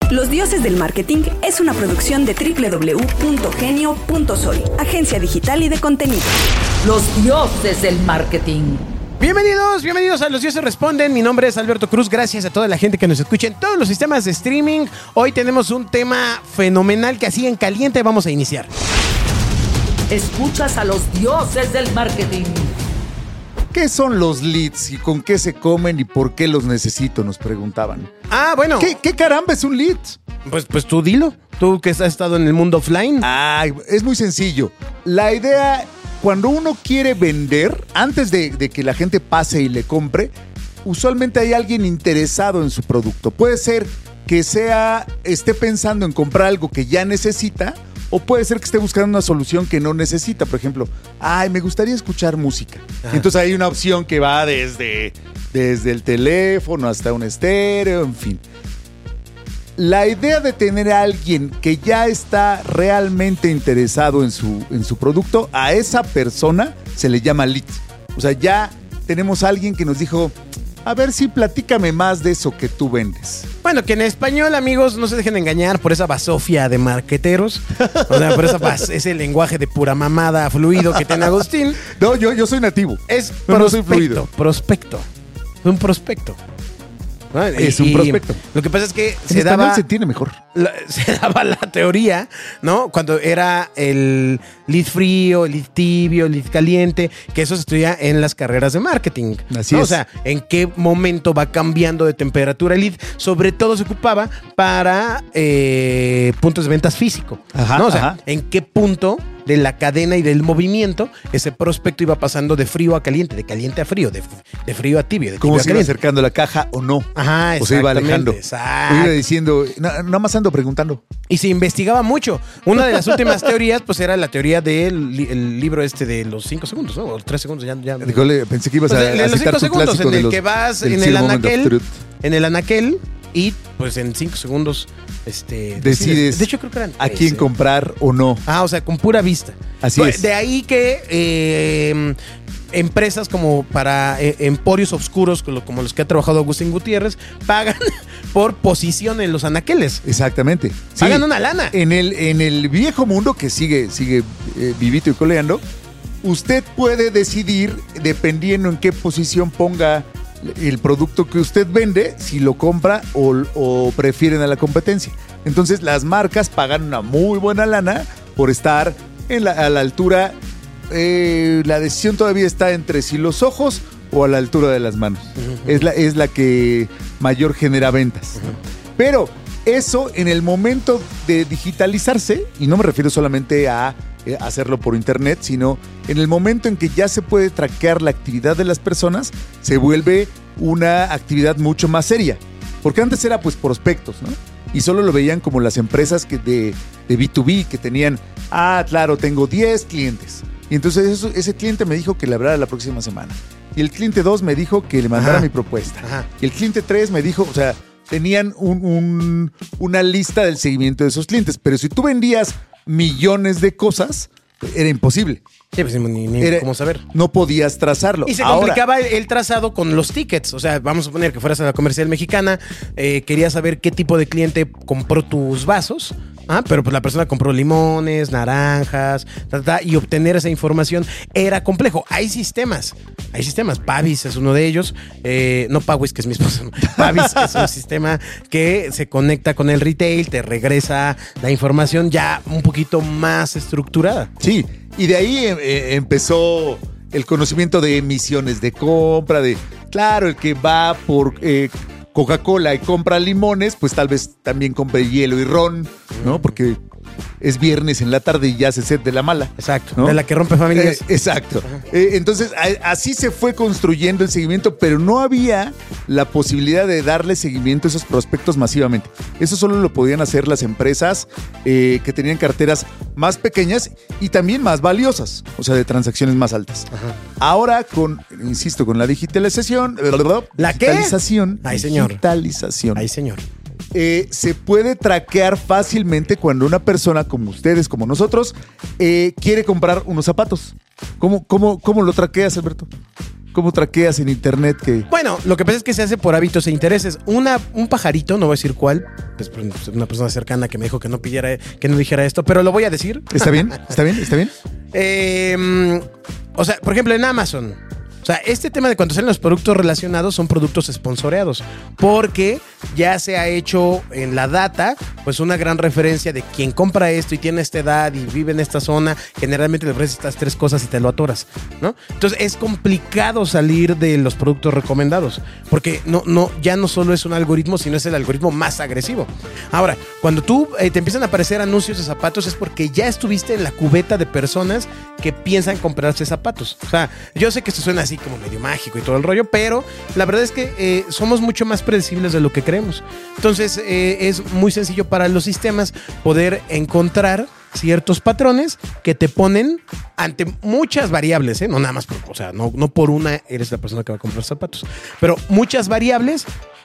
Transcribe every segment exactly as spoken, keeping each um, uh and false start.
Los Dioses del Marketing es una producción de doble u doble u doble u punto genio punto soy, agencia digital y de contenido. Los Dioses del Marketing. Bienvenidos, bienvenidos a Los Dioses Responden. Mi nombre es Alberto Cruz. Gracias a toda la gente que nos escucha en todos los sistemas de streaming. Hoy tenemos un tema fenomenal que así en caliente vamos a iniciar. Escuchas a los Dioses del Marketing. ¿Qué son los leads y con qué se comen y por qué los necesito? Nos preguntaban. Ah, bueno. ¿Qué, qué caramba es un lead? Pues, pues tú dilo. Tú que has estado en el mundo offline. Ay, es muy sencillo. La idea, cuando uno quiere vender, antes de, de que la gente pase y le compre, usualmente hay alguien interesado en su producto. Puede ser que sea, esté pensando en comprar algo que ya necesita, o puede ser que esté buscando una solución que no necesita. Por ejemplo, ay, me gustaría escuchar música. Ajá. Entonces hay una opción que va desde, desde el teléfono hasta un estéreo, en fin. La idea de tener a alguien que ya está realmente interesado en su, en su producto, a esa persona se le llama lead. O sea, ya tenemos a alguien que nos dijo, a ver si platícame más de eso que tú vendes. Bueno, que en español, amigos, no se dejen engañar por esa basofia de marqueteros. O sea, por esa bas, ese lenguaje de pura mamada fluido que tiene Agustín. No, yo, yo soy nativo. Es no, prospecto, no soy fluido. prospecto. Un prospecto. ¿No? Es y, un prospecto. Lo que pasa es que en se español daba... se tiene mejor. La, se daba la teoría, ¿no? Cuando era el lead frío, el lead tibio, el lead caliente, que eso se estudia en las carreras de marketing. Así ¿no? es. O sea, en qué momento va cambiando de temperatura el lead. Sobre todo se ocupaba para eh, puntos de ventas físico. Ajá, ¿no? O sea, ajá. en qué punto de la cadena y del movimiento ese prospecto iba pasando de frío a caliente, de caliente a frío, de, de frío a tibio, de tibio Cómo a se iba caliente. acercando la caja o no. Ajá, o se iba alejando. Exacto. O iba diciendo, no, nada más ando preguntando. Y se investigaba mucho. Una de las últimas teorías, pues, era la teoría del li- el libro este de los cinco segundos, ¿no? O tres segundos, ya. ya. Dígole, pensé que ibas Pues a, de, de a los citar cinco tu segundos, clásico en de el los, que vas del en el Zero Moment of anaquel, Truth. en el anaquel, y pues en cinco segundos, este. Decides De hecho, creo que eran a tres, quién ¿eh? comprar o no. Ah, o sea, con pura vista. Así Pues, es. De ahí que eh, empresas como para eh, emporios oscuros, como, como los que ha trabajado Agustín Gutiérrez, pagan por posición en los anaqueles. Exactamente. Sí. Pagan una lana. En el, en el viejo mundo que sigue, sigue eh, vivito y coleando, usted puede decidir, dependiendo en qué posición ponga el producto que usted vende, si lo compra o, o prefieren a la competencia. Entonces las marcas pagan una muy buena lana por estar en la, a la altura. Eh, la decisión todavía está entre si los ojos o a la altura de las manos. Uh-huh. Es la, es la que mayor genera ventas. Uh-huh. Pero eso en el momento de digitalizarse, y no me refiero solamente a eh, hacerlo por internet, sino en el momento en que ya se puede traquear la actividad de las personas, se vuelve una actividad mucho más seria. Porque antes era pues prospectos, ¿no? Y solo lo veían como las empresas que de, de B dos B que tenían, ah, claro, tengo diez clientes. Y entonces eso, ese cliente me dijo que le hablara la próxima semana. Y el cliente dos me dijo que le mandara Ajá. mi propuesta. Ajá. Y el cliente tres me dijo, o sea, tenían un, un, una lista del seguimiento de esos clientes. Pero si tú vendías millones de cosas, era imposible. Sí, pues ni, ni era, cómo saber. No podías trazarlo. Y se Ahora, complicaba el, el trazado con los tickets. O sea, vamos a suponer que fueras a la comercial mexicana, eh, querías saber qué tipo de cliente compró tus vasos. Ah, pero pues la persona compró limones, naranjas, ta, ta, y obtener esa información era complejo. Hay sistemas, hay sistemas. Pavis es uno de ellos. Eh, no Pawis, que es mi esposo. No. Pavis es un sistema que se conecta con el retail, te regresa la información ya un poquito más estructurada. Sí, y de ahí eh, empezó el conocimiento de emisiones de compra, de, claro, el que va por... Eh, Coca-Cola y compra limones, pues tal vez también compre hielo y ron, ¿no? Porque es viernes en la tarde y ya se sed de la mala. Exacto, ¿no? de la que rompe familias. Eh, exacto. Eh, entonces, a, así se fue construyendo el seguimiento, pero no había la posibilidad de darle seguimiento a esos prospectos masivamente. Eso solo lo podían hacer las empresas eh, que tenían carteras más pequeñas y también más valiosas, o sea, de transacciones más altas. Ajá. Ahora, con, insisto, con la digitalización... ¿La qué? Digitalización. Ay, señor. Digitalización. Ay, señor. Eh, se puede traquear fácilmente cuando una persona como ustedes, como nosotros, eh, quiere comprar unos zapatos. ¿Cómo, cómo, cómo lo traqueas, Alberto? cómo traqueas en internet que... Bueno, lo que pasa es que se hace por hábitos e intereses. Una, un pajarito, no voy a decir cuál, pues una persona cercana que me dijo que no pidiera, que no dijera esto, pero lo voy a decir. ¿Está bien? ¿Está bien? ¿Está bien? Eh, o sea, por ejemplo, en Amazon. O sea, este tema de cuando salen los productos relacionados son productos esponsoreados, porque ya se ha hecho en la data pues una gran referencia de quien compra esto y tiene esta edad y vive en esta zona, generalmente le ofreces estas tres cosas y te lo atoras, ¿no? Entonces es complicado salir de los productos recomendados, porque no, no, ya no solo es un algoritmo, sino es el algoritmo más agresivo. Ahora, cuando tú eh, te empiezan a aparecer anuncios de zapatos es porque ya estuviste en la cubeta de personas que piensan comprarse zapatos. O sea, yo sé que esto suena así como medio mágico y todo el rollo, pero la verdad es que eh, somos mucho más predecibles de lo que creemos. Entonces eh, es muy sencillo para los sistemas poder encontrar ciertos patrones que te ponen ante muchas variables, ¿eh? No nada más, por, o sea, no, no por una eres la persona que va a comprar zapatos, pero muchas variables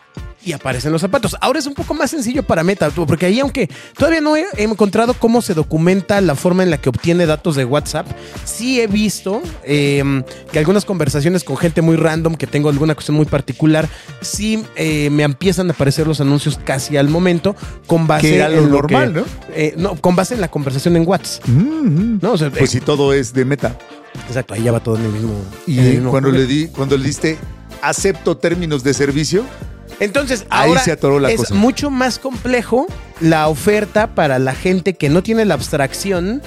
y aparecen los zapatos. Ahora es un poco más sencillo para Meta, porque ahí, aunque todavía no he encontrado cómo se documenta la forma en la que obtiene datos de WhatsApp, sí he visto eh, que algunas conversaciones con gente muy random, que tengo alguna cuestión muy particular, sí eh, me empiezan a aparecer los anuncios casi al momento, con base que era lo en lo normal, que, ¿no? Eh, no, con base en la conversación en WhatsApp. Mm-hmm. ¿No? O sea, pues eh, si todo es de Meta. exacto, ahí ya va todo en el mismo. Y en el mismo cuando juguete. le di, cuando le diste acepto términos de servicio, Entonces, ahí ahora se atoró la es cosa. mucho más complejo la oferta para la gente que no tiene la abstracción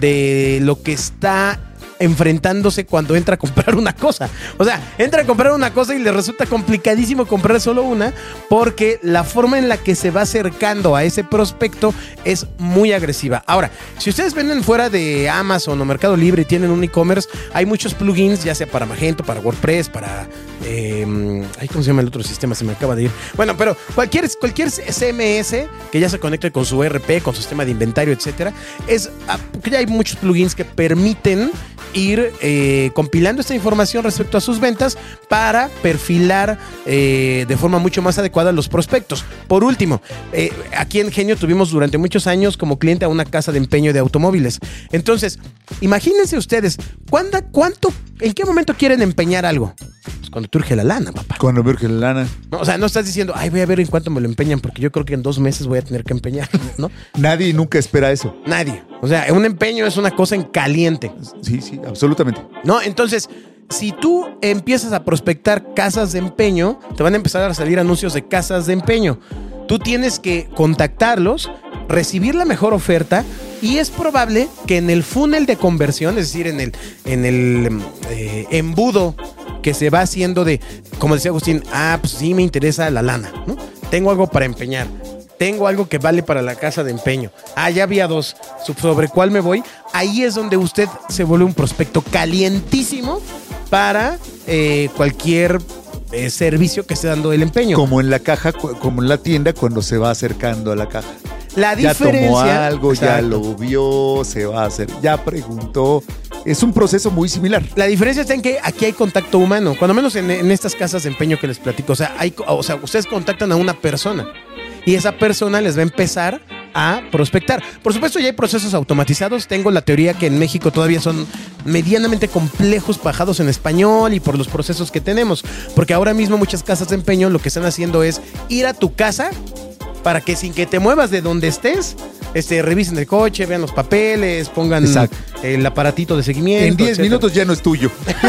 de lo que está enfrentándose cuando entra a comprar una cosa. O sea, entra a comprar una cosa y le resulta complicadísimo comprar solo una, porque la forma en la que se va acercando a ese prospecto es muy agresiva. Ahora, si ustedes venden fuera de Amazon o Mercado Libre y tienen un e-commerce, hay muchos plugins, ya sea para Magento, para WordPress, para... Eh, ay, ¿cómo se llama el otro sistema? Se me acaba de ir. Bueno, pero cualquier, cualquier C M S que ya se conecte con su E R P, con su sistema de inventario, etcétera, es, ya hay muchos plugins que permiten ir eh, compilando esta información respecto a sus ventas para perfilar eh, de forma mucho más adecuada los prospectos. Por último, eh, aquí en Genio tuvimos durante muchos años como cliente a una casa de empeño de automóviles. Entonces, imagínense ustedes, ¿cuándo, cuánto, en qué momento quieren empeñar algo? Pues cuando te urge la lana, papá. cuando veo que la lana. No, o sea, no estás diciendo, ay, voy a ver en cuánto me lo empeñan, porque yo creo que en dos meses voy a tener que empeñar, ¿no? Nadie nunca espera eso. Nadie. O sea, un empeño es una cosa en caliente. Sí, sí, absolutamente. ¿No? Entonces, si tú empiezas a prospectar casas de empeño, te van a empezar a salir anuncios de casas de empeño. Tú tienes que contactarlos, recibir la mejor oferta, y es probable que en el funnel de conversión, es decir, en el, en el eh, embudo que se va haciendo de, como decía Agustín, ah, pues sí me interesa la lana, ¿no? Tengo algo para empeñar. Tengo algo que vale para la casa de empeño. Ah, ya había dos. ¿Sobre cuál me voy? Ahí es donde usted se vuelve un prospecto calientísimo para eh, cualquier eh, servicio que esté dando el empeño. Como en la caja, cu- como en la tienda cuando se va acercando a la caja. La Ya diferencia... tomó algo, ya Exacto. lo vio, se va a hacer, ya preguntó. Es un proceso muy similar. La diferencia está en que aquí hay contacto humano, cuando menos en, en estas casas de empeño que les platico. O sea, hay, o sea, ustedes contactan a una persona y esa persona les va a empezar a prospectar. Por supuesto, ya hay procesos automatizados. Tengo la teoría que en México todavía son medianamente complejos, bajados en español y por los procesos que tenemos. Porque ahora mismo muchas casas de empeño lo que están haciendo es ir a tu casa para que sin que te muevas de donde estés, este, revisen el coche, vean los papeles, pongan Exacto. el aparatito de seguimiento. En diez etcétera. minutos ya no es tuyo.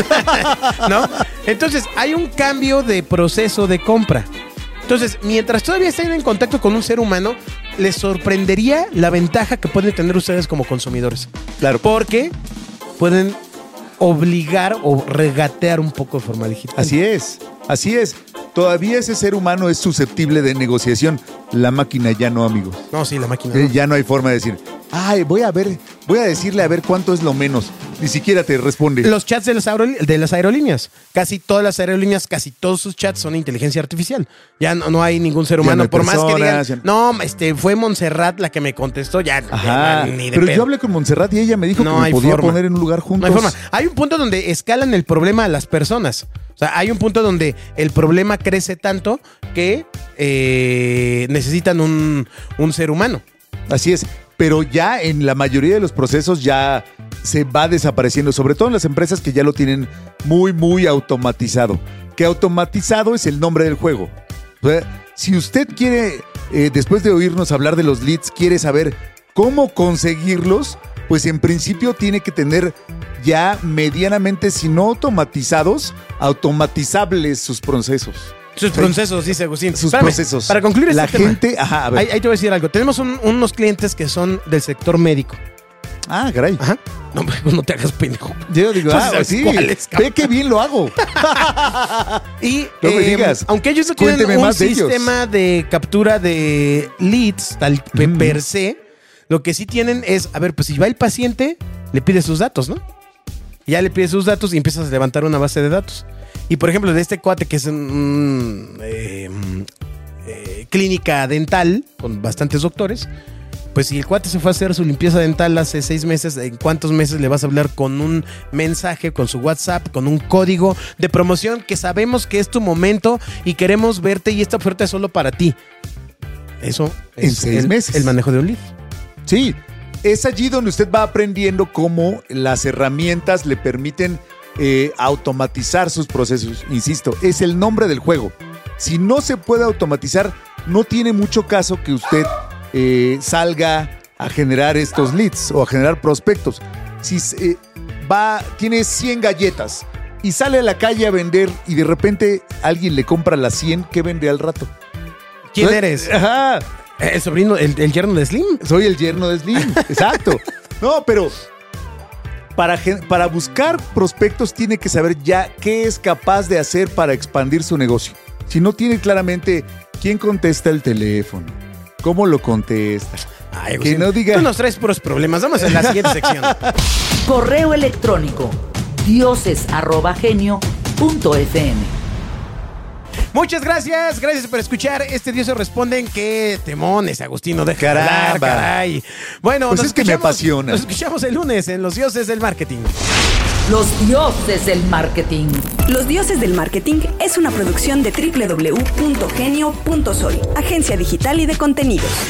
¿No? Entonces, hay un cambio de proceso de compra. Entonces, mientras todavía estén en contacto con un ser humano, les sorprendería la ventaja que pueden tener ustedes como consumidores. Claro. Porque pueden obligar o regatear un poco de forma digital. Así es, así es. Todavía ese ser humano es susceptible de negociación. La máquina ya no, amigos. No, sí, la máquina. Eh, No. Ya no hay forma de decir, ay, voy a ver, voy a decirle a ver cuánto es lo menos. Ni siquiera te responde. Los chats de las, aerol- de las aerolíneas. Casi todas las aerolíneas, casi todos sus chats son inteligencia artificial. Ya no, no hay ningún ser Ya humano. no hay Por más que personas, digan, ya- no, este, fue Montserrat la que me contestó, ya, Ajá. ya ni de Pero pedo. yo hablé con Montserrat y ella me dijo No que me hay podía forma. poner en un lugar No juntos. hay forma. Hay un punto donde escalan el problema a las personas. O sea, hay un punto donde el problema crece tanto que eh, necesitan un, un ser humano. Así es. Pero ya en la mayoría de los procesos ya se va desapareciendo, sobre todo en las empresas que ya lo tienen muy, muy automatizado. Que automatizado es el nombre del juego. O sea, si usted quiere, eh, después de oírnos hablar de los leads, quiere saber cómo conseguirlos, pues en principio tiene que tener ya medianamente, si no automatizados, automatizables sus procesos. Sus procesos, dice Agustín. Sus Espérame, procesos. Para concluir este La tema, gente, ajá, a ver. Ahí, ahí te voy a decir algo. Tenemos un- unos clientes que son del sector médico. Ah, caray. Ajá. No, pues no te hagas pendejo. Yo digo, No ah, sabes sí, cuáles, cabrón. ve qué bien lo hago. Y No me eh, digas. aunque ellos no tienen Cuénteme un más de ellos. sistema de captura de leads tal pe- Mm. per se, lo que sí tienen es, a ver, pues si va el paciente, le pide sus datos, ¿no? Y ya le pide sus datos y empiezas a levantar una base de datos. Y por ejemplo, de este cuate que es un eh, eh, clínica dental con bastantes doctores, pues si el cuate se fue a hacer su limpieza dental hace seis meses, ¿en cuántos meses le vas a hablar con un mensaje, con su WhatsApp, con un código de promoción que sabemos que es tu momento y queremos verte y esta oferta es solo para ti? Eso En es seis el, meses. el manejo de un lead. Sí, es allí donde usted va aprendiendo cómo las herramientas le permiten eh, automatizar sus procesos. Insisto, es el nombre del juego. Si no se puede automatizar, no tiene mucho caso que usted eh, salga a generar estos leads o a generar prospectos. Si eh, va, tiene cien galletas y sale a la calle a vender y de repente alguien le compra las cien, ¿qué vende al rato? ¿Quién ¿Eh? eres? Ajá. El sobrino, el, el yerno de Slim. Soy el yerno de Slim, exacto. No, pero para, gen- para buscar prospectos tiene que saber ya qué es capaz de hacer para expandir su negocio. Si no tiene claramente quién contesta el teléfono, cómo lo contesta. Ay, Que Agustín, no diga- Tú nos traes puros problemas. Vamos a la siguiente sección. Correo electrónico dioses arroba genio punto f m. Muchas gracias, gracias por escuchar. Este Dios se responden. Qué temones, Agustino, deja de hablar, Caramba. caray. Bueno, Pues nos es que me escuchamos- apasiona. Nos escuchamos el lunes en Los Dioses del Marketing. Los dioses del marketing. Los Dioses del Marketing es una producción de doble u doble u doble u punto genio punto soy, agencia digital y de contenidos.